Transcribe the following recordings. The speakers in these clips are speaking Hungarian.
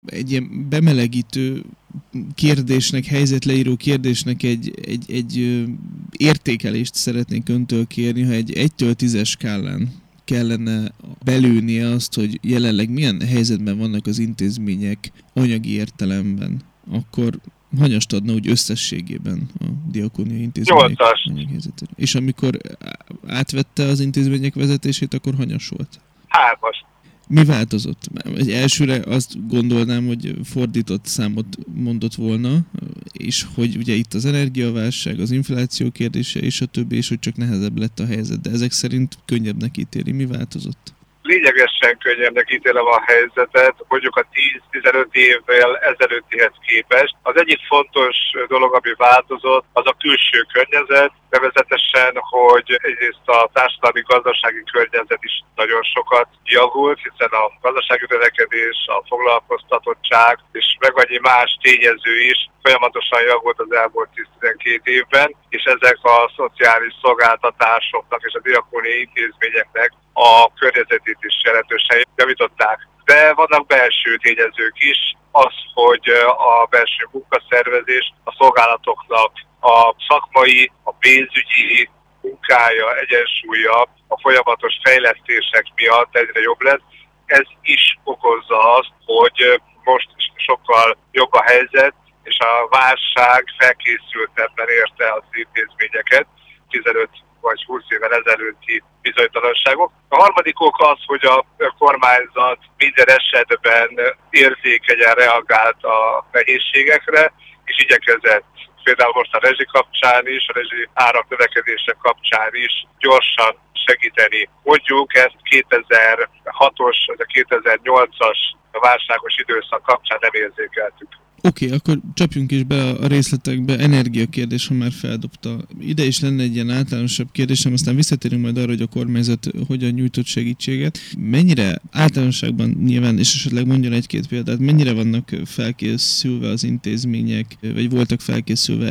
egy ilyen bemelegítő kérdésnek, helyzetleíró kérdésnek egy értékelést szeretnék öntől kérni, ha egy 1-től 10-es skálán kellene belőnie azt, hogy jelenleg milyen helyzetben vannak az intézmények anyagi értelemben, akkor hanyast adna úgy összességében a Diakónia intézmények 8-as. anyagi helyzetére? És amikor átvette az intézmények vezetését, akkor hanyas volt? 3-as. Mi változott? Egy elsőre azt gondolnám, hogy fordított számot mondott volna, és hogy ugye itt az energiaválság, az infláció kérdése és a többi, és hogy csak nehezebb lett a helyzet, de ezek szerint könnyebbnek ítéli. Mi változott? Lényegesen könnyebbnek ítélem a helyzetet, mondjuk a 10-15 évvel ezelőttihez képest. Az egyik fontos dolog, ami változott, az a külső környezet, nevezetesen, hogy egyrészt a társadalmi-gazdasági környezet is nagyon sokat javult, hiszen a gazdasági növekedés, a foglalkoztatottság és meg annyi más tényező is folyamatosan javult az elmúlt 10-12 évben, és ezek a szociális szolgáltatásoknak és a diakóniai intézményeknek a környezetét is jelentősen javították. De vannak belső tényezők is, az, hogy a belső munkaszervezés a szolgálatoknak a szakmai, a pénzügyi munkája, egyensúlya a folyamatos fejlesztések miatt egyre jobb lesz. Ez is okozza azt, hogy most sokkal jobb a helyzet, és a válság felkészültebben érte az intézményeket, 15 vagy 20 évvel ezelőtti bizonytalanságok. A harmadik ok az, hogy a kormányzat minden esetben érzékenyen reagált a nehézségekre, és igyekezett például most a rezsi kapcsán is, a rezsi árak növekedése kapcsán is gyorsan segíteni. Mondjuk ezt 2006-os vagy a 2008-as válságos időszak kapcsán nem érzékeltük. Oké, akkor csapjunk is be a részletekbe. Energiakérdés, ha már feldobta. Ide is lenne egy ilyen általánosabb kérdésem, aztán visszatérünk majd arra, hogy a kormányzat hogyan nyújtott segítséget. Mennyire általánosságban nyilván, és esetleg mondjon egy-két példát, mennyire vannak felkészülve az intézmények, vagy voltak felkészülve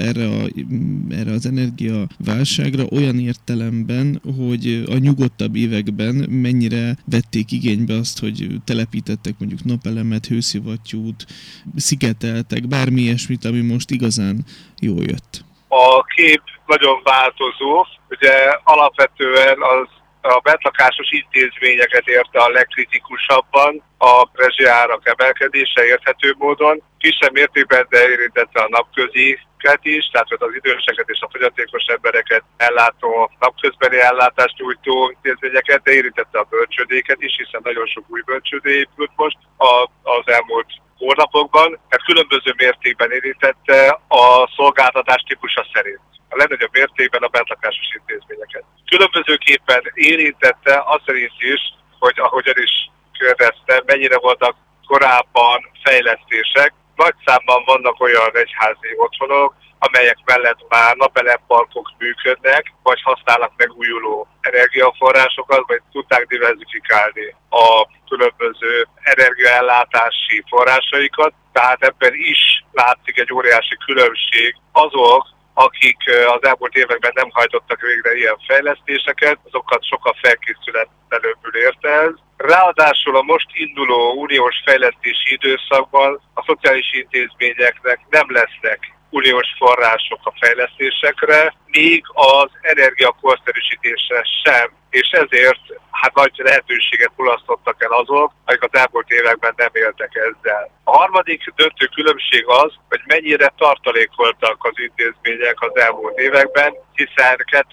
erre az energiaválságra olyan értelemben, hogy a nyugodtabb években mennyire vették igénybe azt, hogy telepítettek mondjuk napelemet, hőszivattyút, szigeteltek, bármi ilyesmit, ami most igazán jól jött? A kép nagyon változó. Ugye alapvetően a bentlakásos intézményeket érte a legkritikusabban a rezsiárak emelkedése érthető módon. Kisebb mértékben, de érintette a napköziket is, tehát az időseket és a fogyatékos embereket ellátó, napközbeni ellátást nyújtó intézményeket, de érintette a bölcsődéket is, hiszen nagyon sok új bölcsődé épült most az elmúlt hónapokban, mert különböző mértékben érintette a szolgáltatás típusa szerint. A legnagyobb mértékben a bentlakásos intézményeket. Különbözőképpen érintette azt szerint is, hogy ahogyan is kérdeztem, mennyire voltak korábban fejlesztések. Nagy számban vannak olyan egyházi otthonok, amelyek mellett már napelemparkok működnek, vagy használnak megújuló energiaforrásokat, vagy tudták diversifikálni a különböző energiaellátási forrásaikat. Tehát ebben is látszik egy óriási különbség. Azok, akik az elmúlt években nem hajtottak végre ilyen fejlesztéseket, azokat sokkal felkészületlenül érte ez. Ráadásul a most induló uniós fejlesztési időszakban a szociális intézményeknek nem lesznek uniós források a fejlesztésekre, míg az energiakorszerűsítésre sem, és ezért nagy lehetőséget mulasztottak el azok, akik az elmúlt években nem éltek ezzel. A harmadik döntő különbség az, hogy mennyire tartalékoltak az intézmények az elmúlt években, hiszen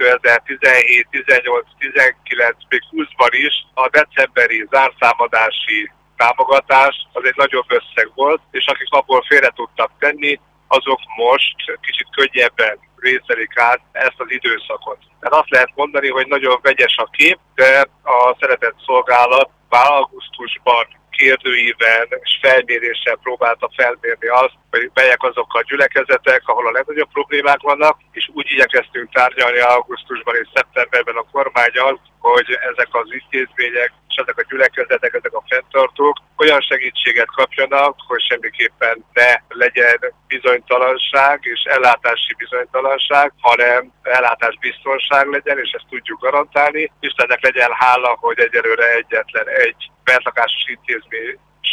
2017, 18, 19, még 20-ban is a decemberi zárszámadási támogatás az egy nagyobb összeg volt, és akik abból félre tudtak tenni, azok most kicsit könnyebben vészelik át ezt az időszakot. Tehát azt lehet mondani, hogy nagyon vegyes a kép, de a szeretett szolgálat már augusztusban kérdőíven és felméréssel próbálta felmérni azt, hogy melyek azok a gyülekezetek, ahol a legnagyobb problémák vannak, és úgy igyekeztünk tárgyalni augusztusban és szeptemberben a kormánnyal, hogy ezek az intézmények és ezek a gyülekezetek, ezek a fenntartók olyan segítséget kapjanak, hogy semmiképpen ne legyen bizonytalanság és ellátási bizonytalanság, hanem ellátásbiztonság legyen, és ezt tudjuk garantálni. Istennek legyen hála, hogy egyelőre egyetlen egy bentlakásos intézmény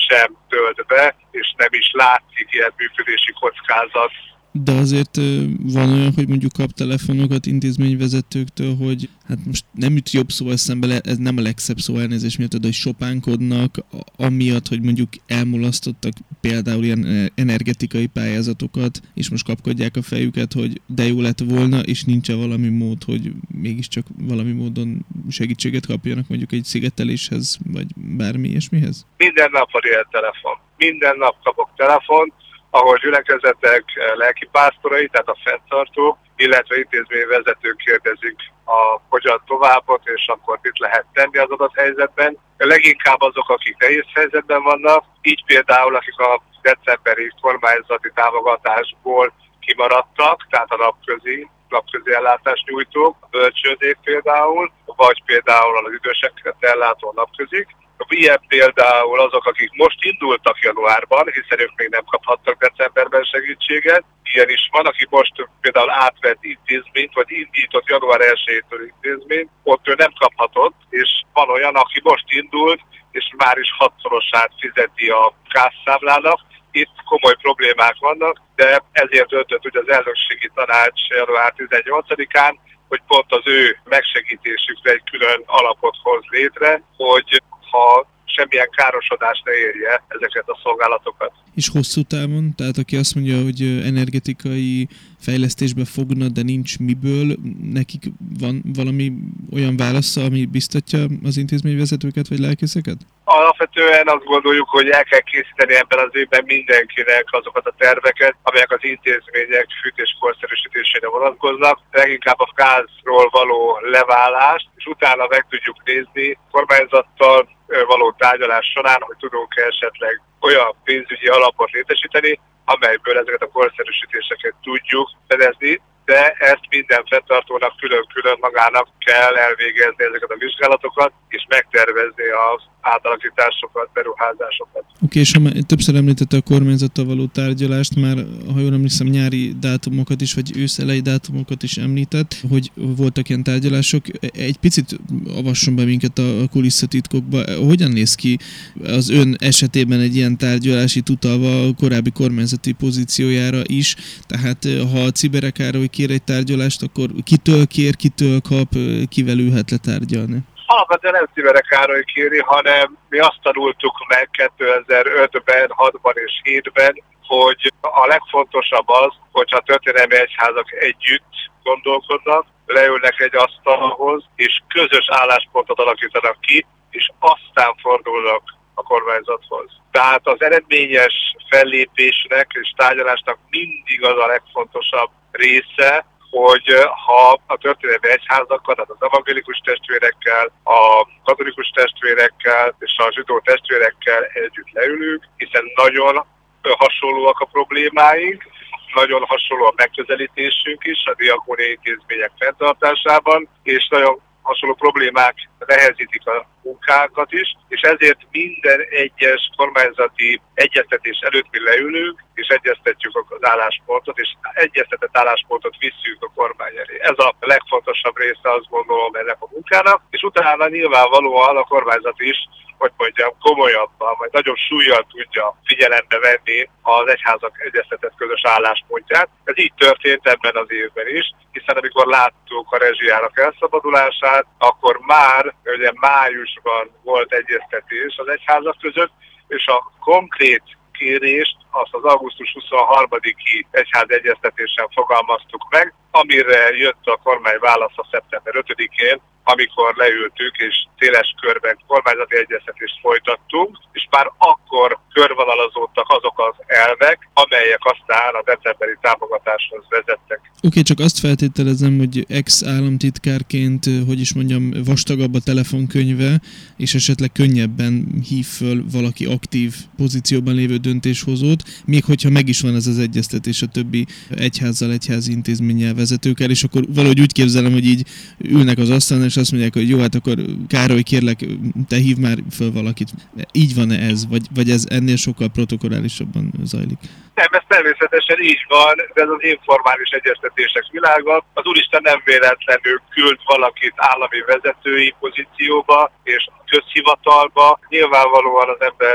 sem tölt be, és nem is látszik ilyen működési kockázat. De azért van olyan, hogy mondjuk kap telefonokat intézményvezetőktől, hogy hát most nem jut jobb szó eszembe, ez nem a legszebb szó, elnézést miatt, hogy sopánkodnak, amiatt, hogy mondjuk elmulasztottak például ilyen energetikai pályázatokat, és most kapkodják a fejüket, hogy de jó lett volna, és nincs valami mód, hogy mégiscsak valami módon segítséget kapjanak mondjuk egy szigeteléshez, vagy bármi ilyesmihez? Minden nap van ilyen telefon. Minden nap kapok telefont, ahol gyülekezetek lelkipásztorai, tehát a fenntartók, illetve intézményvezetők kérdezik a hogyan továbbot, és akkor mit lehet tenni az adott helyzetben. Leginkább azok, akik nehéz helyzetben vannak, így például akik a decemberi kormányzati támogatásból kimaradtak, tehát a napközi ellátást nyújtók, a bölcsődék például, vagy például az időseket ellátó napközik. Ilyen például azok, akik most indultak januárban, hiszen ők még nem kaphattak decemberben segítséget. Ilyen is van, aki most például átvett intézményt, vagy indított január 1-től intézményt, ott ő nem kaphatott, és van olyan, aki most indult, és már is 6-szorosát fizeti a kászszámlának. Itt komoly problémák vannak, de ezért döntött ugye az elnökségi tanács január 18-án, hogy pont az ő megsegítésükre egy külön alapot hoz létre, hogy ha semmilyen károsodás ne érje ezeket a szolgálatokat. És hosszú távon? Tehát aki azt mondja, hogy energetikai fejlesztésbe fogna, de nincs miből, nekik van valami olyan válasza, ami biztatja az intézményvezetőket vagy lelkészeket? Alapvetően azt gondoljuk, hogy el kell készíteni ebben az évben mindenkinek azokat a terveket, amelyek az intézmények fűtéskorszerűsítésére vonatkoznak, leginkább a gázról való leválást, és utána meg tudjuk nézni kormányzattal való tárgyalás során, hogy tudunk esetleg olyan pénzügyi alapot létesíteni, amelyből ezeket a korszerűsítéseket tudjuk fedezni, de ezt minden fenntartónak külön-külön magának kell elvégezni ezeket a vizsgálatokat, és megtervezni az átalakításokat, beruházásokat. Oké, és többször említette a kormányzattal való tárgyalást, már ha jól emlékszem, nyári dátumokat is, vagy őszelei dátumokat is említett, hogy voltak ilyen tárgyalások. Egy picit avasson be minket a kulisszatitkokba. Hogyan néz ki az ön esetében egy ilyen tárgyalás, itt utalva a korábbi kormányzati pozíciójára is? Tehát ha Cibere Károly kér egy tárgyalást, akkor kitől kér, kitől kap, kivel ülhet le tárgyalni? Alapvetően nem Cibere Károly kéri, hanem mi azt tanultuk meg 2005-ben, 6-ban és 7-ben, hogy a legfontosabb az, hogyha a történelmi egyházak együtt gondolkodnak, leülnek egy asztalhoz, és közös álláspontot alakítanak ki, és aztán fordulnak a kormányzathoz. Tehát az eredményes fellépésnek és tárgyalásnak mindig az a legfontosabb része, hogy ha a történelmi egyházakkal, tehát az evangélikus testvérekkel, a katolikus testvérekkel és a zsidó testvérekkel együtt leülünk, hiszen nagyon hasonlóak a problémáink, nagyon hasonló a megközelítésünk is a diakóniai intézmények fenntartásában, és nagyon hasonló problémák nehezítik a munkánkat is, és ezért minden egyes kormányzati egyeztetés előtt mi leülünk, és egyeztetjük az álláspontot, és egyeztetett álláspontot visszük a kormány elé. Ez a legfontosabb része, azt gondolom, ennek a munkának, és utána nyilvánvalóan a kormányzat is, hogy mondjam, komolyabban, vagy nagyobb súllyal tudja figyelembe venni az egyházak egyeztetett közös álláspontját. Ez így történt ebben az évben is, hiszen amikor láttuk a rezsijárak elszabadulását, akkor már ugye májusban volt egyeztetés az egyházak között, és a konkrét kérést azt az augusztus 23-i egyház egyeztetésen fogalmaztuk meg, amire jött a kormány válasza szeptember 5-én, amikor leültünk és széles körben kormányzati egyeztetést folytattunk, és már akkor körvonalazódtak azok az elvek, amelyek aztán a decemberi támogatáshoz vezettek. Oké, csak azt feltételezem, hogy ex-államtitkárként, hogy is mondjam, vastagabb a telefonkönyve, és esetleg könnyebben hív föl valaki aktív pozícióban lévő döntéshozót, még hogyha meg is van ez az egyeztetés a többi egyházzal, egyházi intézménnyel, vezetőkkel, és akkor valahogy úgy képzelem, hogy így ülnek az asztalon, és azt mondják, hogy jó, hát akkor Károly, kérlek, te hív már föl valakit. Így van-e ez? Vagy ez ennél sokkal protokollálisabban zajlik? Nem, ez természetesen így van, de ez az informális egyeztetések világa. Az Úristen nem véletlenül küld valakit állami vezetői pozícióba és közhivatalba. Nyilvánvalóan az ember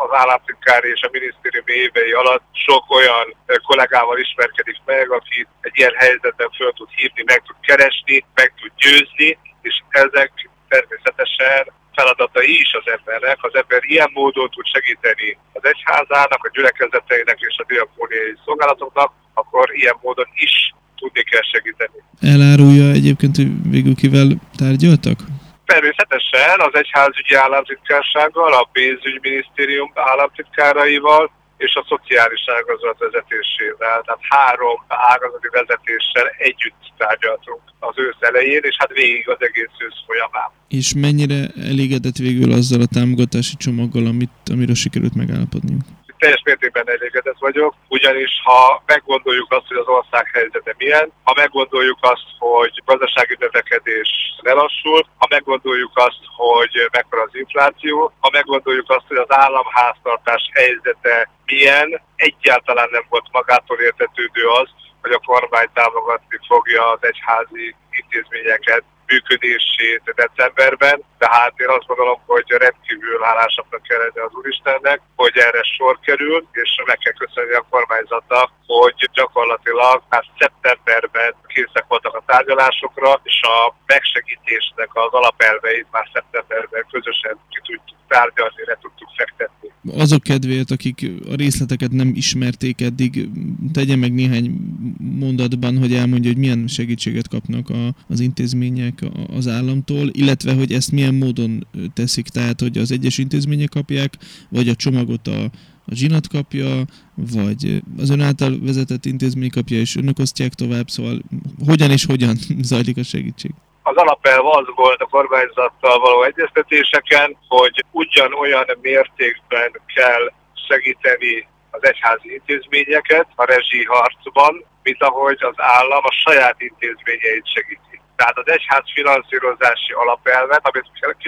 az államtitkár és a minisztérium évei alatt sok olyan kollégával ismerkedik meg, aki egy ilyen helyzetben föl tud hívni, meg tud keresni, meg tud győzni, és ezek természetesen feladatai is az embernek. Az ember ilyen módon tud segíteni az egyházának, a gyülekezeteinek és a diakóniai szolgálatoknak, akkor ilyen módon is tudni kell segíteni. Elárulja egyébként, hogy végül kivel tárgyaltak? Természetesen az egyházügyi államtitkársággal, a pénzügyminisztérium államtitkáraival és a szociális ágazat vezetésével. Tehát 3 ágazati vezetéssel együtt tárgyaltunk az ősz elején, és hát végig az egész ősz folyamán. És mennyire elégedett végül azzal a támogatási csomaggal, amiről sikerült megállapodniuk? Teljes mértékben elégedett vagyok, ugyanis ha meggondoljuk azt, hogy az ország helyzete milyen, ha meggondoljuk azt, hogy gazdasági növekedés lelassul, ha meggondoljuk azt, hogy mekkora az infláció, ha meggondoljuk azt, hogy az államháztartás helyzete milyen, egyáltalán nem volt magától értetődő az, hogy a kormány támogatni fogja az egyházi intézményeket, működését decemberben, tehát én azt gondolom, hogy rendkívül hálásaknak kell lenni az Úristennek, hogy erre sor kerül, és meg kell köszönni a kormányzatnak, hogy gyakorlatilag már szeptemberben készek voltak a tárgyalásokra, és a megsegítésnek az alapelveit már szeptemberben közösen ki tudtuk tárgyalni, le tudtuk fektetni. Azok kedvéért, akik a részleteket nem ismerték eddig, tegye meg néhány mondatban, hogy elmondja, hogy milyen segítséget kapnak az intézmények az államtól, illetve hogy ezt milyen módon teszik, tehát hogy az egyes intézmények kapják, vagy a csomagot a zsinat kapja, vagy az ön által vezetett intézmény kapja, és önök osztják tovább, szóval hogyan zajlik a segítség? Az alapelv az volt a kormányzattal való egyeztetéseken, hogy ugyanolyan mértékben kell segíteni az egyházi intézményeket a rezsiharcban, mint ahogy az állam a saját intézményeit segíti. Tehát az egyház finanszírozási alapelvet, amit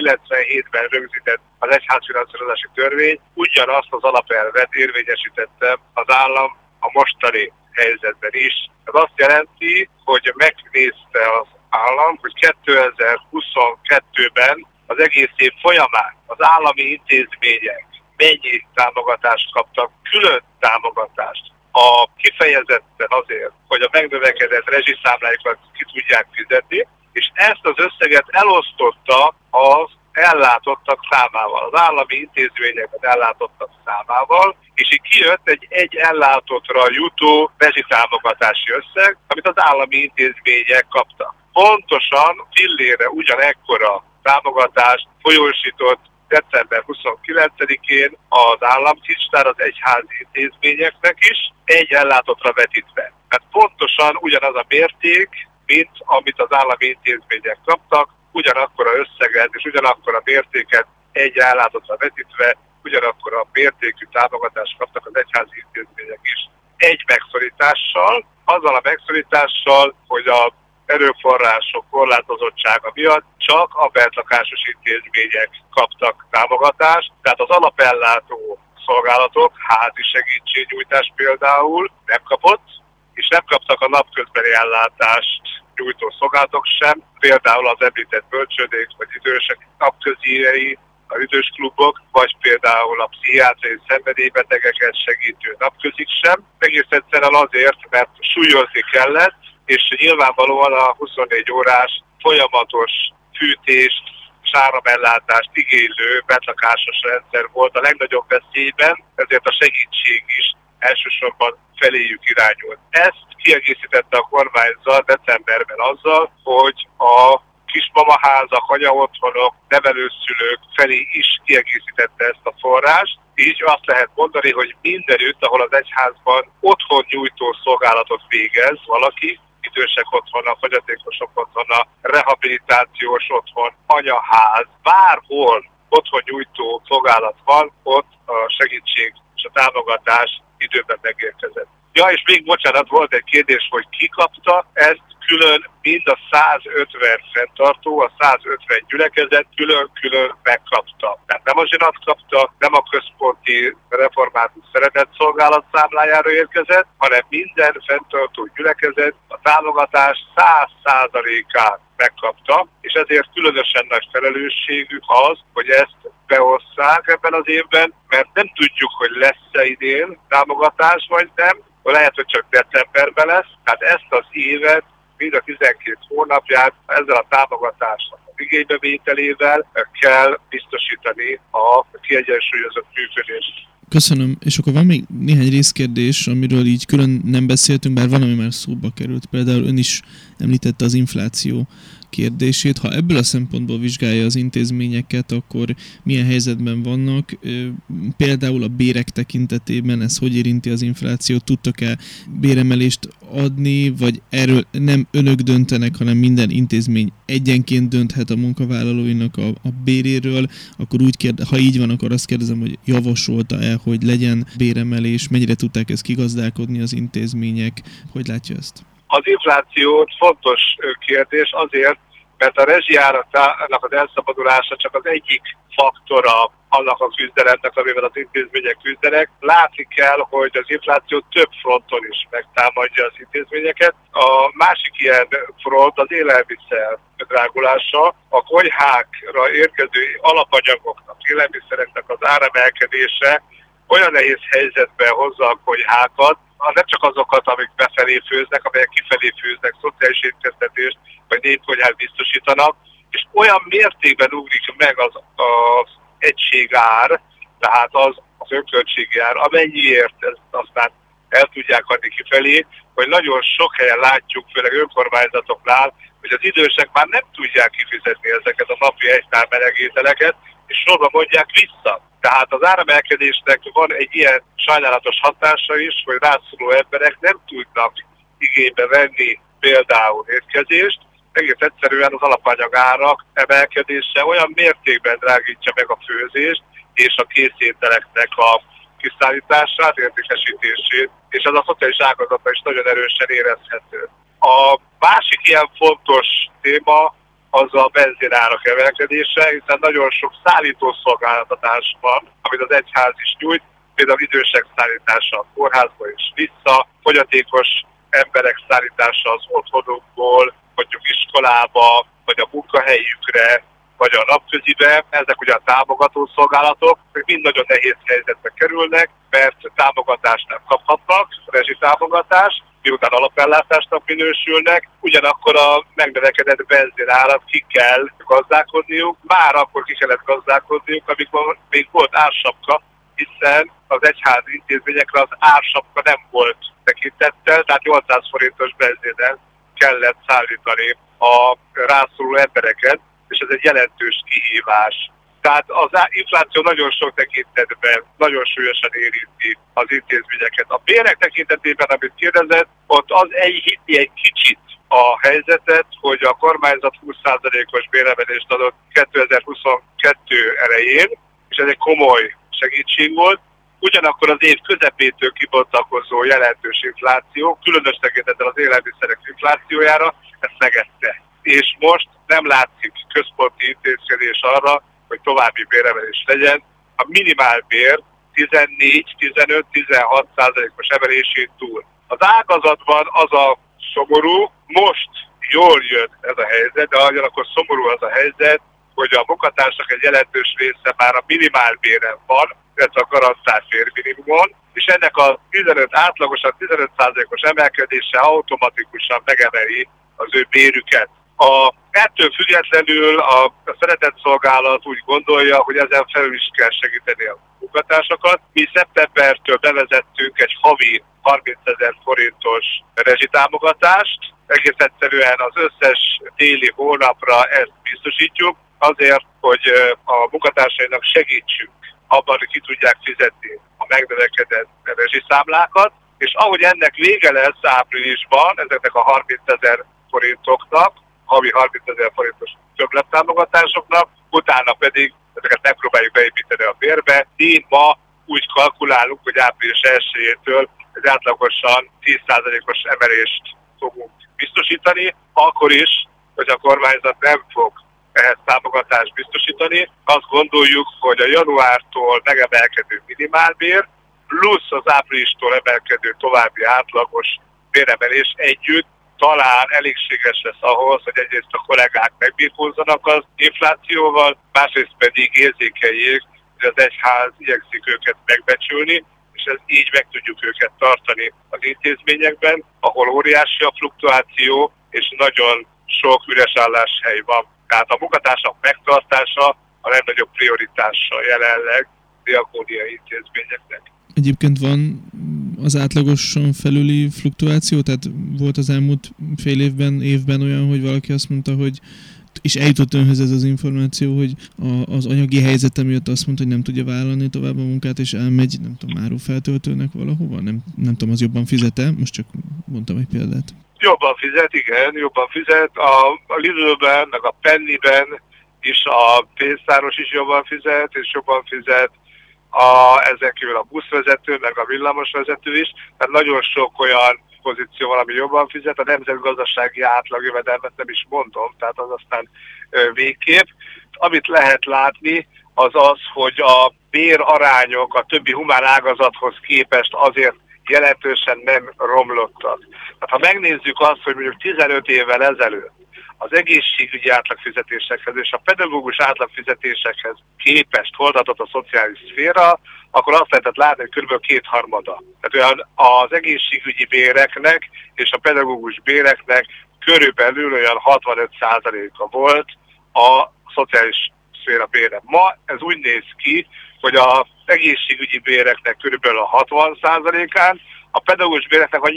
97-ben rögzített az egyház finanszírozási törvény, ugyanazt az alapelvet érvényesítette az állam a mostani helyzetben is. Ez azt jelenti, hogy megnézte az állam, hogy 2022-ben az egész év folyamán az állami intézmények mennyi támogatást kaptak, külön támogatást, kifejezetten azért, hogy a megnövekedett rezsiszámláikat ki tudják fizetni, és ezt az összeget elosztotta az ellátottak számával, az állami intézményeket ellátottak számával, és így kijött egy ellátottra jutó rezsitámogatási összeg, amit az állami intézmények kaptak. Pontosan fillére ugyanekkora támogatást folyósított december 29-én az államkincstár az egyházi intézményeknek is, egy ellátottra vetítve. Tehát pontosan ugyanaz a mérték, mint amit az állami intézmények kaptak, ugyanakkor a összeget és ugyanakkor a mértéket egy ellátottra vetítve, ugyanakkor a mértékű támogatást kaptak az egyházi intézmények is. Egy megszorítással, azzal a megszorítással, hogy a erőforrások korlátozottsága miatt csak a bentlakásos intézmények kaptak támogatást, tehát az alapellátó szolgálatok, házi segítségnyújtás például nem kapott, és nem kaptak a napközbeni ellátást nyújtó szolgálatok sem, például az említett bölcsődék vagy idősek napközírei, az idősklubok, vagy például a pszichiátriai szenvedélybetegeket segítő napközik sem. Egész egyszerűen azért, mert súlyozni kellett, és nyilvánvalóan a 24 órás folyamatos fűtést, áramellátást igénylő bentlakásos rendszer volt a legnagyobb veszélyben, ezért a segítség is elsősorban feléjük irányult. Ezt kiegészítette a kormányzat decemberben azzal, hogy a kismamaházak, anyaotthonok, nevelőszülők felé is kiegészítette ezt a forrást. Így azt lehet mondani, hogy mindenütt, ahol az egyházban otthon nyújtó szolgálatot végez valaki, idősek otthona, fogyatékosok otthona, rehabilitációs otthon, anyaház, bárhol otthon nyújtó szolgálat van, ott a segítség és a támogatás időben megérkezett. Ja, és még bocsánat, volt egy kérdés, hogy ki kapta ezt, külön mind a 150 fenntartó, a 150 gyülekezet külön-külön megkapta. Tehát nem a zsinat kapta, nem a központi református szeretetszolgálat számlájára érkezett, hanem minden fenntartó gyülekezet a támogatás 100%-át megkapta, és ezért különösen nagy felelősségük az, hogy ezt beosszák ebben az évben, mert nem tudjuk, hogy lesz-e idén támogatás vagy nem, lehet, hogy csak decemberben lesz, tehát ezt az évet, mind a 12 hónapját ezzel a támogatásnak az igénybevételével kell biztosítani a kiegyensúlyozott működést. Köszönöm. És akkor van még néhány részkérdés, amiről így külön nem beszéltünk, bár valami már szóba került. Például ön is említette az infláció kérdését. Ha ebből a szempontból vizsgálja az intézményeket, akkor milyen helyzetben vannak? Például a bérek tekintetében ez hogy érinti az inflációt? Tudtak-e béremelést adni, vagy erről nem önök döntenek, hanem minden intézmény egyenként dönthet a munkavállalóinak a béréről? Akkor ha így van, akkor azt kérdezem, hogy javasolta-e, hogy legyen béremelés? Mennyire tudták ezt kigazdálkodni az intézmények? Hogy látja ezt? Az infláció fontos kérdés azért, mert a rezsijáraknak az elszabadulása csak az egyik faktora annak a küzdelemnek, amivel az intézmények küzdenek. Látni kell, hogy az infláció több fronton is megtámadja az intézményeket. A másik ilyen front az élelmiszer drágulása, a konyhákra érkező alapanyagoknak, élelmiszereknek az áremelkedése olyan nehéz helyzetbe hozza a konyhákat, nem csak azokat, amik befelé főznek, amelyek kifelé főznek, szociális étkeztetést vagy népkonyhát biztosítanak, és olyan mértékben ugrik meg az egységár, tehát az önköltségi ár, amennyiért ezt aztán el tudják adni kifelé, hogy nagyon sok helyen látjuk, főleg önkormányzatoknál, hogy az idősek már nem tudják kifizetni ezeket a napi egytár melegételeket, és sorba mondják vissza. Tehát az áremelkedésnek van egy ilyen sajnálatos hatása is, hogy rászoruló emberek nem tudnak igénybe venni például étkezést, egész egyszerűen az alapanyagárak emelkedése olyan mértékben drágítja meg a főzést és a készételeknek a kiszállítását, értékesítését, és ez a szociális ágazatban is nagyon erősen érezhető. A másik ilyen fontos téma az a benzinárak emelkedése, hiszen nagyon sok szállítószolgáltatás van, amit az egyház is nyújt, például idősek szállítása a kórházba és vissza, fogyatékos emberek szállítása az otthonukból, mondjuk iskolába, vagy a munkahelyükre, vagy a napközibe. Ezek ugye a támogató szolgálatok, hogy mind nagyon nehéz helyzetbe kerülnek, mert támogatást nem kaphatnak, rezsitámogatást, miután alapellátásnak minősülnek, ugyanakkor a megnövekedett benzinárat ki kell gazdálkodniuk, már akkor ki kellett gazdálkodniuk, amikor még volt ársapka, hiszen az egyházi intézményekre az ársapka nem volt tekintettel, tehát 800 forintos benzinnel kellett szállítani a rászoruló embereket, és ez egy jelentős kihívás. Tehát az infláció nagyon sok tekintetben nagyon súlyosan érinti az intézményeket. A bérek tekintetében, amit kérdezett, ott az enyhíti egy kicsit a helyzetet, hogy a kormányzat 20%-os béremelést adott 2022 elején, és ez egy komoly segítség volt. Ugyanakkor az év közepétől kibontakozó jelentős infláció, különös tekintettel az élelmiszerek inflációjára, ezt megette. És most nem látszik központi intézkedés arra, hogy további béremelés legyen. A minimálbér 14-15-16%-os emelésén túl. Az ágazatban az a szomorú, most jól jön ez a helyzet, de ugyanakkor szomorú az a helyzet, hogy a munkatársak egy jelentős része már a minimálbéren van, illetve a garantált bérminimumon, és ennek a átlagosan 15%-os emelkedése automatikusan megemeli az ő bérüket. Ettől függetlenül a szeretetszolgálat úgy gondolja, hogy ezen felül is kell segíteni a munkatársakat. Mi szeptembertől bevezettünk egy havi 30 000 forintos rezsitámogatást. Egész egyszerűen az összes téli hónapra ezt biztosítjuk, azért, hogy a munkatársainak segítsünk abban, hogy ki tudják fizetni a megnövekedett rezsiszámlákat, és ahogy ennek vége lesz áprilisban, ezeknek a 30 000 forintoknak, havi 30 000 forintos többlettámogatásoknak, utána pedig ezeket megpróbáljuk beépíteni a bérbe. Mi ma úgy kalkulálunk, hogy április 1-től egy átlagosan 10%-os emelést fogunk biztosítani, akkor is, hogy a kormányzat nem fog ehhez támogatást biztosítani. Azt gondoljuk, hogy a januártól megemelkedő minimálbér, plusz az áprilistól emelkedő további átlagos béremelés együtt talán elégséges lesz ahhoz, hogy egyrészt a kollégák megbirkózzanak az inflációval, másrészt pedig érzékeljék, hogy az egyház igyekszik őket megbecsülni, és ez így meg tudjuk őket tartani az intézményekben, ahol óriási a fluktuáció, és nagyon sok üres álláshely van. Tehát a munkatársak megtartása a legnagyobb prioritása jelenleg diakóniai intézményeknek. Egyébként van az átlagosan felüli fluktuáció? Tehát volt az elmúlt fél évben olyan, hogy valaki azt mondta, hogy és eljutott önhöz ez az információ, hogy az anyagi helyzete miatt azt mondta, hogy nem tudja vállalni tovább a munkát, és elmegy, nem tudom, árufeltöltőnek valahova? Nem tudom, az jobban fizet-e? Most csak mondtam egy példát. Jobban fizet, igen, jobban fizet. A Lidlben, meg a Pennyben is a pénztáros is jobban fizet, és jobban fizet ezen kívül a buszvezető, meg a villamosvezető is. Tehát nagyon sok olyan pozíció van, ami jobban fizet. A nemzetgazdasági átlagjövedelmet nem is mondom, tehát az aztán végképp. Amit lehet látni, az az, hogy a bérarányok a többi humán ágazathoz képest azért jelentősen nem romlottak. Tehát ha megnézzük azt, hogy mondjuk 15 évvel ezelőtt az egészségügyi átlagfizetésekhez és a pedagógus átlagfizetésekhez képest hol a szociális szféra, akkor azt lehetett látni, hogy kb. Kétharmada. Tehát olyan az egészségügyi béreknek és a pedagógus béreknek körülbelül olyan 65%-a volt a szociális szféra bére. Ma ez úgy néz ki, hogy az egészségügyi béreknek körülbelül a 60%-án, a pedagógus béreknek a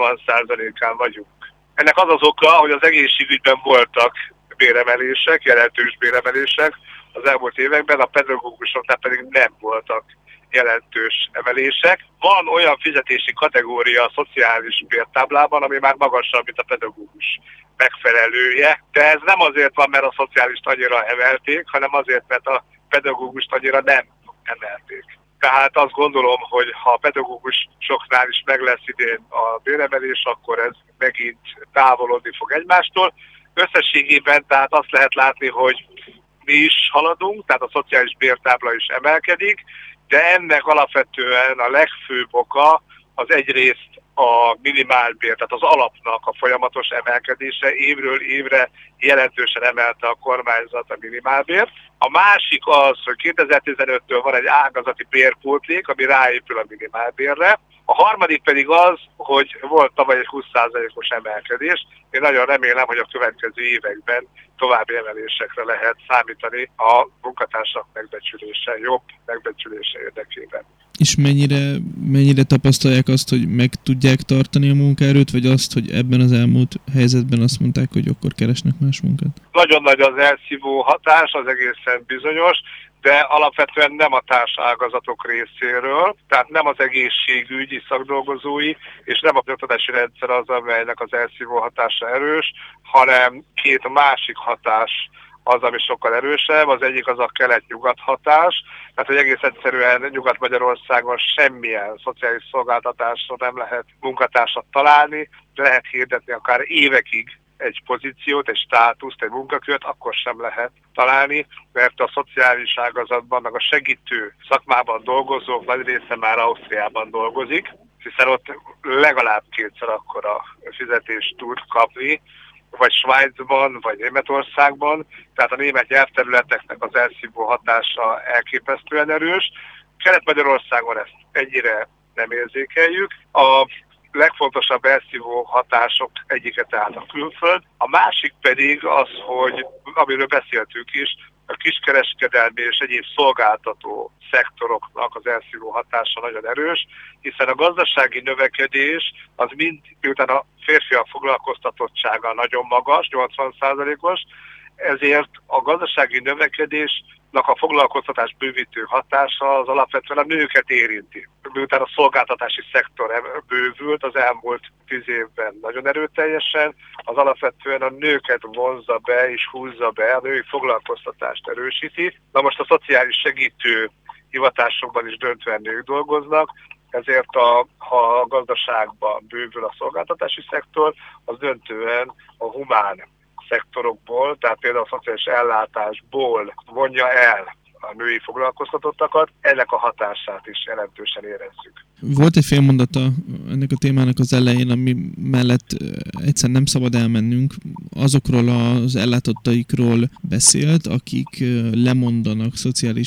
80%-án vagyunk. Ennek az az oka, hogy az egészségügyben voltak béremelések, jelentős béremelések az elmúlt években, a pedagógusoknál pedig nem voltak jelentős emelések. Van olyan fizetési kategória a szociális bértáblában, ami már magasabb, mint a pedagógus megfelelője, de ez nem azért van, mert a szociálist annyira emelték, hanem azért, mert a pedagógust annyira nem emelték. Tehát azt gondolom, hogy ha a pedagógusoknál is meg lesz idén a béremelés, akkor ez megint távolodni fog egymástól. Összességében tehát azt lehet látni, hogy mi is haladunk, tehát a szociális bértábla is emelkedik, de ennek alapvetően a legfőbb oka az egyrészt a minimálbér, tehát az alapnak a folyamatos emelkedése, évről évre jelentősen emelte a kormányzat a minimálbért. A másik az, hogy 2015-től van egy ágazati bérpótlék, ami ráépül a minimálbérre. A harmadik pedig az, hogy volt tavaly egy 20%-os emelkedés. Én nagyon remélem, hogy a következő években további emelésekre lehet számítani a munkatársak megbecsülése, jobb megbecsülése érdekében. És mennyire tapasztalják azt, hogy meg tudják tartani a munkaerőt, vagy azt, hogy ebben az elmúlt helyzetben azt mondták, hogy akkor keresnek más munkát? Nagyon nagy az elszívó hatás, az egészen bizonyos, de alapvetően nem a társágazatok részéről, tehát nem az egészségügyi szakdolgozói, és nem a oktatási rendszer az, amelynek az elszívó hatása erős, hanem két másik hatás az, ami sokkal erősebb. Az egyik az a kelet-nyugat hatás, tehát hogy egész egyszerűen Nyugat-Magyarországon semmilyen szociális szolgáltatásra nem lehet munkatársat találni, de lehet hirdetni akár évekig egy pozíciót, egy státuszt, egy munkakört, akkor sem lehet találni, mert a szociális ágazatban, meg a segítő szakmában dolgozók nagy része már Ausztriában dolgozik, hiszen ott legalább kétszer akkora fizetést tud kapni, vagy Svájcban, vagy Németországban, tehát a német nyelvterületeknek az elszívó hatása elképesztően erős. Kelet-Magyarországon ezt ennyire nem érzékeljük. A legfontosabb elszívó hatások egyike tehát a külföld. A másik pedig az, hogy amiről beszéltünk is, a kiskereskedelmi és egyéb szolgáltató szektoroknak az elszívó hatása nagyon erős, hiszen a gazdasági növekedés az miután a férfiak foglalkoztatottsága nagyon magas, 80%-os, ezért a gazdasági növekedésnek a foglalkoztatás bővítő hatása az alapvetően a nőket érinti. Miután a szolgáltatási szektor bővült az elmúlt 10 évben nagyon erőteljesen, az alapvetően a nőket vonzza be és húzza be, a női foglalkoztatást erősíti. Na most a szociális segítő hivatásokban is döntően nők dolgoznak, ezért ha a gazdaságban bővül a szolgáltatási szektor, az döntően a humán szektorokból, tehát például a szociális ellátásból vonja el a női foglalkoztatottakat, ennek a hatását is jelentősen érezzük. Volt egy fél mondata ennek a témának az elején, ami mellett egyszer nem szabad elmennünk. Azokról az ellátottaikról beszélt, akik lemondanak szociális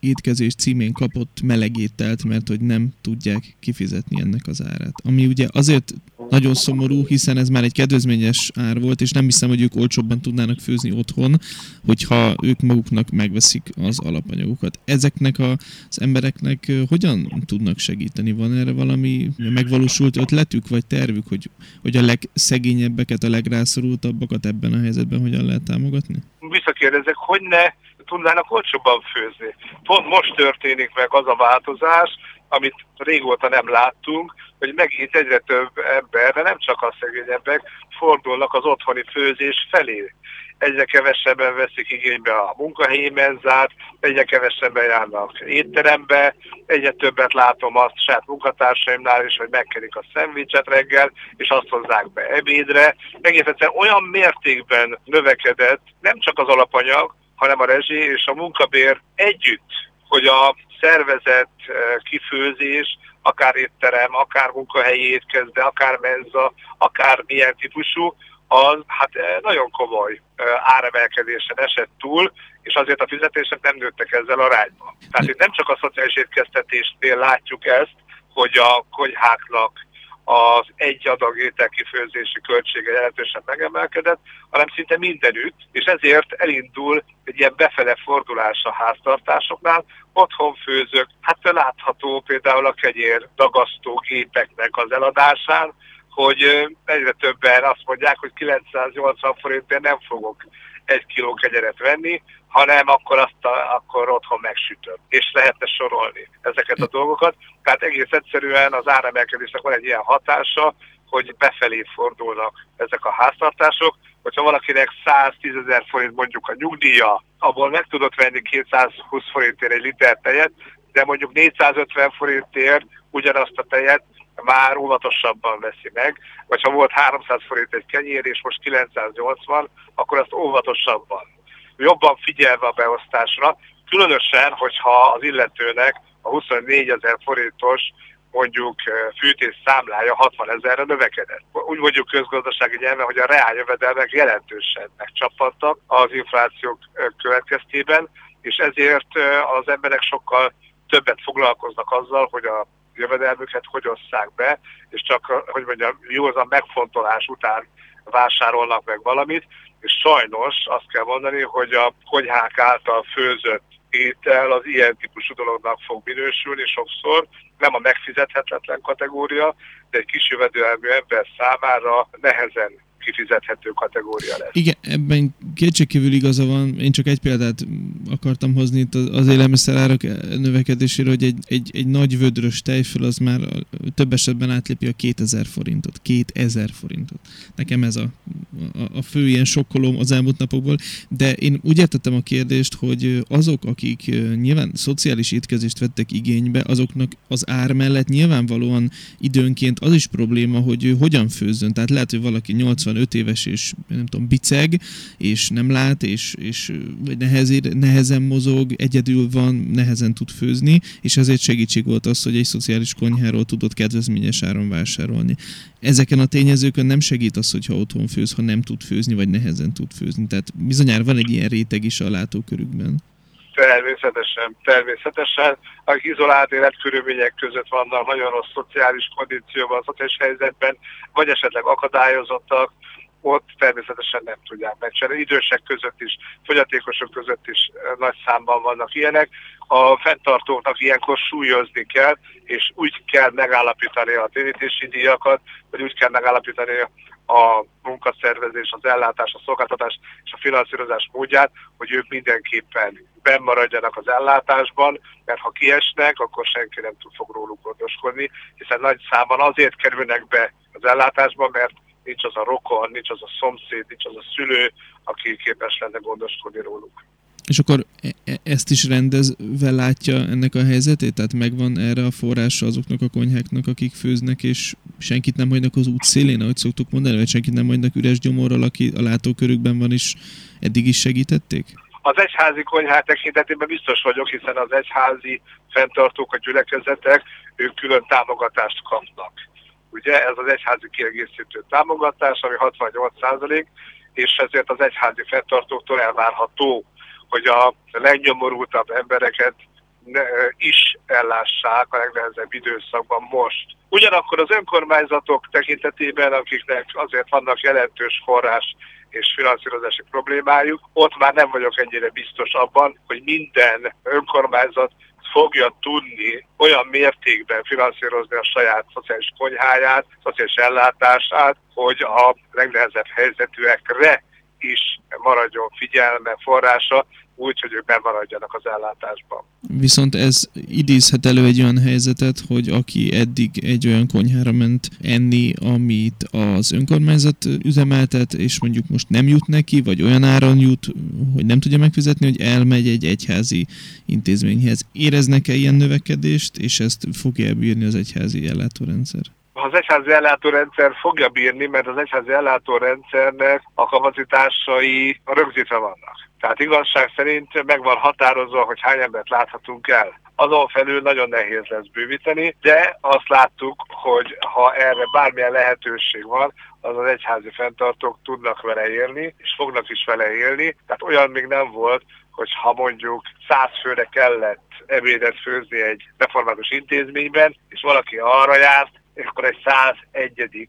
étkezés címén kapott meleg ételt, mert hogy nem tudják kifizetni ennek az árát. Ami ugye azért nagyon szomorú, hiszen ez már egy kedvezményes ár volt, és nem hiszem, hogy ők olcsóbban tudnának főzni otthon, hogyha ők maguknak megveszik az alapanyagokat. Ezeknek az embereknek hogyan tudnak segíteni? Van erre valami megvalósult ötletük, vagy tervük, hogy a legszegényebbeket, a legrászorultabbakat ebben a helyzetben hogyan lehet támogatni? Visszakérdezek, hogy ne tudnának olcsóbban főzni. Pont most történik meg az a változás, amit régóta nem láttunk, hogy megint egyre több ember, de nem csak a szegényebbek, fordulnak az otthoni főzés felé. Egyre kevesebben veszik igénybe a munkahelyi menzát, egyre kevesebben járnak étterembe, egyre többet látom azt saját munkatársaimnál is, hogy megkerik a szendvicset reggel, és azt hozzák be ebédre. Egész egyszerűen olyan mértékben növekedett nem csak az alapanyag, hanem a rezsi és a munkabér együtt, hogy a szervezett kifőzés, akár étterem, akár munkahelyi étkezde, akár menza, akár milyen típusú, az hát nagyon komoly áremelkedésen esett túl, és azért a fizetések nem nőttek ezzel arányban. Tehát itt nem csak a szociális étkeztetésnél látjuk ezt, hogy a konyháknak az egy adag étel kifőzési költsége jelentősen megemelkedett, hanem szinte mindenütt, és ezért elindul egy ilyen befele fordulás a háztartásoknál. Otthon főzök, hát látható például a kenyér dagasztó gépeknek az eladásán, hogy egyre többen azt mondják, hogy 980 forintért nem fogok 1 kiló kenyeret venni, hanem akkor otthon megsütöm. És lehetne sorolni ezeket a dolgokat. Tehát egész egyszerűen az áremelkedésnek van egy ilyen hatása, hogy befelé fordulnak ezek a háztartások. Hogyha valakinek 110 000 forint mondjuk a nyugdíja, abból meg tudott venni 220 forintért egy liter tejet, de mondjuk 450 forintért ugyanazt a tejet már óvatosabban veszi meg, vagy ha volt 300 forint egy kenyér, és most 980, akkor azt óvatosabban. Jobban figyelve a beosztásra, különösen, hogyha az illetőnek a 24 000 forintos mondjuk fűtés számlája 60 000-re növekedett. Úgy mondjuk közgazdasági nyelven, hogy a reáljövedelmek jelentősen megcsappantak az inflációk következtében, és ezért az emberek sokkal többet foglalkoznak azzal, hogy a jövedelmüket hogy osszák be, és csak, hogy mondjam, józan megfontolás után vásárolnak meg valamit, és sajnos azt kell mondani, hogy a konyhák által főzött étel az ilyen típusú dolognak fog minősülni sokszor, nem a megfizethetetlen kategória, de egy kis jövedelmű ember számára nehezen kifizethető kategória lesz. Igen, ebben kétségkívül igaza van. Én csak egy példát akartam hozni itt az élelmiszerárak növekedésére, hogy egy nagy vödrös tejföl az már több esetben átlépi a 2000 forintot. 2000 forintot. Nekem ez a fő ilyen sokkolóm az elmúlt napokból. De én úgy értettem a kérdést, hogy azok, akik nyilván szociális étkezést vettek igénybe, azoknak az ár mellett nyilvánvalóan időnként az is probléma, hogy hogyan főzzön. Tehát lehet, hogy valaki 85 éves és nem tudom, biceg, és nem lát, és nehezen mozog, egyedül van, nehezen tud főzni, és ezért segítség volt az, hogy egy szociális konyháról tudott kedvezményes áron vásárolni. Ezeken a tényezőkön nem segít az, hogyha otthon főz, ha nem tud főzni, vagy nehezen tud főzni. Tehát bizonyára van egy ilyen réteg is a látókörükben. Természetesen. Akik izolált életkörülmények között vannak, nagyon rossz szociális kondícióban, szociális helyzetben, vagy esetleg akadályozottak, ott természetesen nem tudják megcsinálni. Idősek között is, fogyatékosok között is nagy számban vannak ilyenek. A fenntartóknak ilyenkor súlyozni kell, és úgy kell megállapítani a térítési díjakat, vagy úgy kell megállapítani a munkaszervezés, az ellátás, a szolgáltatás és a finanszírozás módját, hogy ők mindenképpen benn maradjanak az ellátásban, mert ha kiesnek, akkor senki nem fog róluk gondoskodni, hiszen nagy számban azért kerülnek be az ellátásba, mert nincs az a rokon, nincs az a szomszéd, nincs az a szülő, aki képes lenne gondoskodni róluk. És akkor ezt is rendezve látja ennek a helyzetét? Tehát megvan erre a forrása azoknak a konyháknak, akik főznek, és senkit nem hagynak az útszélén, ahogy szoktuk mondani, vagy senkit nem hagynak üres gyomorral, aki a látókörükben van, és eddig is segítették? Az egyházi konyhák tekintetében biztos vagyok, hiszen az egyházi fenntartók, a gyülekezetek, ők külön támogatást kapnak. Ugye ez az egyházi kiegészítő támogatás, ami 68%, és ezért az egyházi fenntartóktól elvárható, hogy a legnyomorultabb embereket is ellássák a legnehezebb időszakban most. Ugyanakkor az önkormányzatok tekintetében, akiknek azért vannak jelentős forrás és finanszírozási problémájuk, ott már nem vagyok ennyire biztos abban, hogy minden önkormányzat fogja tudni olyan mértékben finanszírozni a saját szociális konyháját, szociális ellátását, hogy a legnehezebb helyzetűekre is maradjon figyelme, forrása, úgy, hogy ők bemaradjanak az ellátásban. Viszont ez idézhet elő egy olyan helyzetet, hogy aki eddig egy olyan konyhára ment enni, amit az önkormányzat üzemeltet, és mondjuk most nem jut neki, vagy olyan áron jut, hogy nem tudja megfizetni, hogy elmegy egy egyházi intézményhez. Éreznek-e ilyen növekedést, és ezt fogja bírni az egyházi ellátórendszer? Az egyházi ellátórendszer fogja bírni, mert az egyházi ellátórendszernek a kapacitásai rögzítve vannak. Tehát igazság szerint meg van határozva, hogy hány embert láthatunk el. Azon felül nagyon nehéz lesz bővíteni, de azt láttuk, hogy ha erre bármilyen lehetőség van, az egyházi fenntartók tudnak vele élni, és fognak is vele élni. Tehát olyan még nem volt, hogy ha mondjuk 100 főre kellett ebédet főzni egy református intézményben, és valaki arra járt, és akkor egy 101.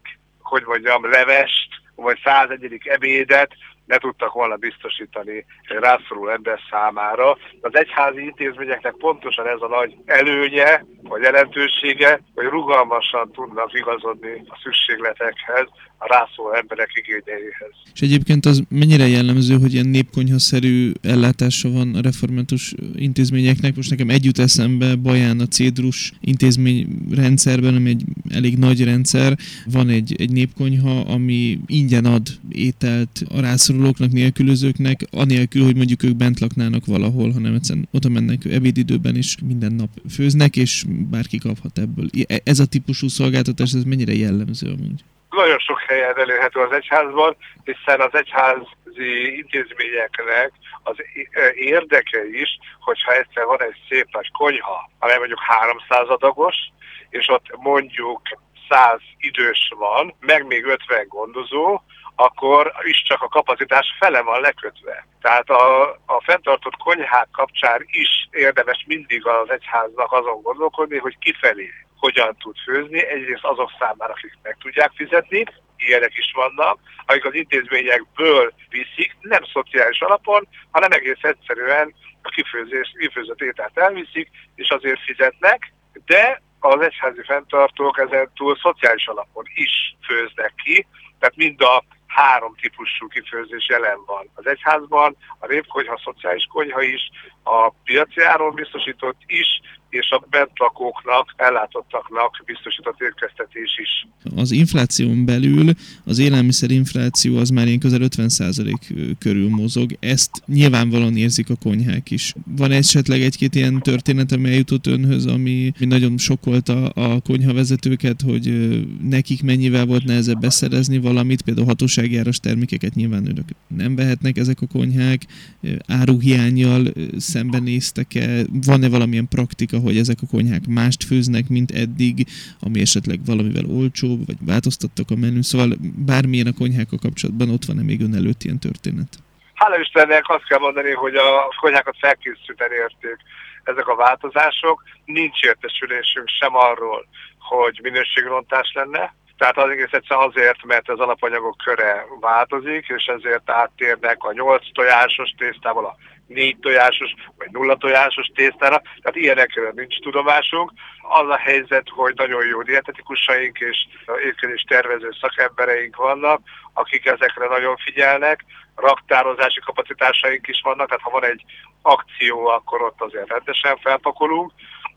levest, vagy 101. ebédet ne tudtak volna biztosítani rászoruló ember számára. Az egyházi intézményeknek pontosan ez a nagy előnye, vagy jelentősége, hogy rugalmasan tudnak igazodni a szükségletekhez, a rászoruló emberek igényeihez. És egyébként az mennyire jellemző, hogy ilyen népkonyhaszerű ellátása van a református intézményeknek? Most nekem egy jut eszembe, Baján a Cédrus intézményrendszerben, ami egy elég nagy rendszer, van egy népkonyha, ami ingyen ad ételt a rászorulóknak, nélkülözőknek, anélkül, hogy mondjuk ők bent laknának valahol, hanem egyszerűen oda mennek ebédidőben, és minden nap főznek, és bárki kaphat ebből. Ez a típusú szolgáltatás, ez mennyire jellemző amúgy? Nagyon sok helyen elérhető az egyházban, hiszen az egyházi intézményeknek az érdeke is, hogyha egyszer van egy szép nagy konyha, amely mondjuk 300 adagos, és ott mondjuk 100 idős van, meg még 50 gondozó, akkor is csak a kapacitás fele van lekötve. Tehát a fenntartott konyhák kapcsán is érdemes mindig az egyháznak azon gondolkodni, hogy kifelé hogyan tud főzni, egyrészt azok számára, akik meg tudják fizetni, ilyenek is vannak, akik az intézményekből viszik, nem szociális alapon, hanem egész egyszerűen a kifőzött ételt elviszik, és azért fizetnek, de az egyházi fenntartók ezen túl szociális alapon is főznek ki, tehát mind a 3 típusú kifőzés jelen van az egyházban, a népkonyha, a szociális konyha is, a piaci áron biztosított is, és a bentlakóknak, ellátottaknak biztosított étkeztetés is. Az infláción belül az élelmiszerinfláció az már ilyen közel 50% körül mozog. Ezt nyilvánvalóan érzik a konyhák is. Van esetleg egy-két ilyen történet, ami eljutott önhöz, ami nagyon sokkolta a konyhavezetőket, hogy nekik mennyivel volt nehezebb beszerezni valamit, például hatósági áras termékeket nyilván önök nem vehetnek ezek a konyhák, áruhiánnyal szembenéztek-e, van-e valamilyen praktika, hogy ezek a konyhák mást főznek, mint eddig, ami esetleg valamivel olcsóbb, vagy változtattak a menü, szóval bármilyen a konyhákkal kapcsolatban ott van-e még ön előtt ilyen történet? Hála Istennek azt kell mondani, hogy a konyhákat felkészülten érték ezek a változások. Nincs értesülésünk sem arról, hogy minőségrontás lenne. Tehát az egész egyszerűen azért, mert az alapanyagok köre változik, és ezért áttérnek a 8 tojásos tésztából a 4 tojásos vagy 0 tojásos tésztára, tehát ilyenekről nincs tudomásunk. Az a helyzet, hogy nagyon jó dietetikusaink és étkezés tervező szakembereink vannak, akik ezekre nagyon figyelnek, raktározási kapacitásaink is vannak, tehát ha van egy akció, akkor ott azért rendesen felpakolunk,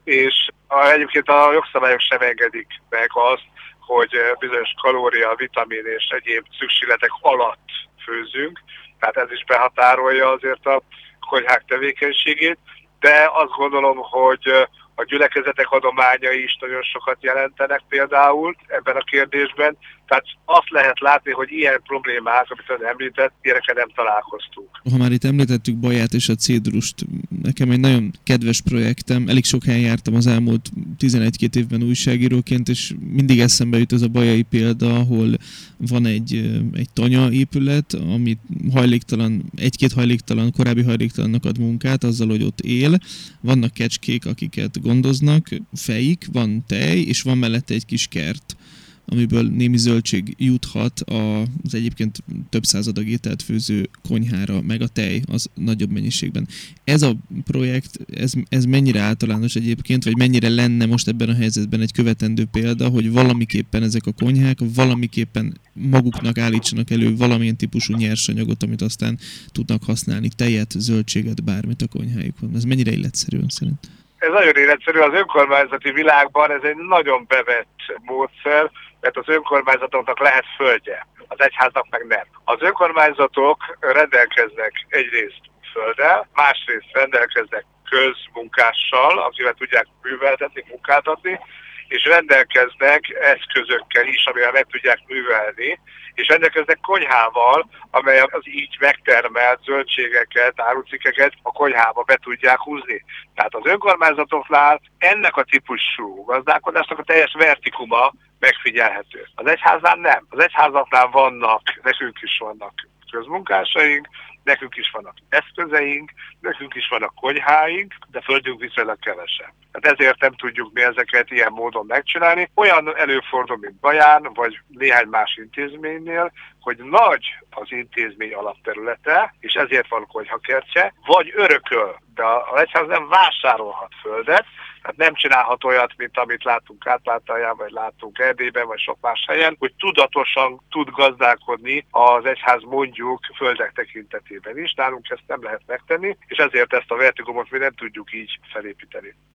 és egyébként a jogszabályok sem engedik meg azt, hogy bizonyos kalória, vitamin és egyéb szükségletek alatt főzzünk, tehát ez is behatárolja azért a konyhák tevékenységét, de azt gondolom, hogy a gyülekezetek adományai is nagyon sokat jelentenek például ebben a kérdésben, Tehát azt lehet látni, hogy ilyen problémák, amit ön említett, ilyenekkel nem találkoztunk. Ha már itt említettük Baját és a cédrust, nekem egy nagyon kedves projektem, elég sok helyen jártam az elmúlt 11-2 évben újságíróként, és mindig eszembe jut ez a bajai példa, ahol van egy tanya épület, amit egy-két hajléktalan, korábbi hajléktalannak ad munkát, azzal, hogy ott él. Vannak kecskék, akiket gondoznak, fejik, van tej, és van mellette egy kis kert, amiből némi zöldség juthat az egyébként több századag ételt főző konyhára, meg a tej az nagyobb mennyiségben. Ez a projekt, ez mennyire általános egyébként, vagy mennyire lenne most ebben a helyzetben egy követendő példa, hogy valamiképpen ezek a konyhák valamiképpen maguknak állítsanak elő valamilyen típusú nyersanyagot, amit aztán tudnak használni, tejet, zöldséget, bármit a konyhájukon. Ez mennyire illetszerű ön szerint? Ez nagyon életszerű. Az önkormányzati világban ez egy nagyon bevett módszer, mert az önkormányzatoknak lehet földje, az egyháznak meg nem. Az önkormányzatok rendelkeznek egyrészt földdel, másrészt rendelkeznek közmunkással, akivel tudják műveltetni, munkát adni, és rendelkeznek eszközökkel is, amivel meg tudják művelni, és rendelkeznek konyhával, amely az így megtermelt zöldségeket, árucikkeket a konyhába be tudják húzni. Tehát az önkormányzatoknál ennek a típusú gazdálkodásnak a teljes vertikuma megfigyelhető. Az egyháznál nem. Az egyházaknál nekünk is vannak közmunkásaink, nekünk is vannak eszközeink, nekünk is vannak konyháink, de földünk viszonylag kevesebb. Tehát ezért nem tudjuk mi ezeket ilyen módon megcsinálni. Olyan előfordul, mint Baján, vagy néhány más intézménynél, hogy nagy az intézmény alapterülete, és ezért van konyhakertje, vagy örököl, de az egyház nem vásárolhat földet, tehát nem csinálhat olyat, mint amit láttunk Kárpátalján, vagy láttunk Erdélyben, vagy sok más helyen, hogy tudatosan tud gazdálkodni az egyház mondjuk földek tekintetében is. Nálunk ezt nem lehet megtenni, és ezért ezt a vertikumot mi nem tudjuk így felépíteni.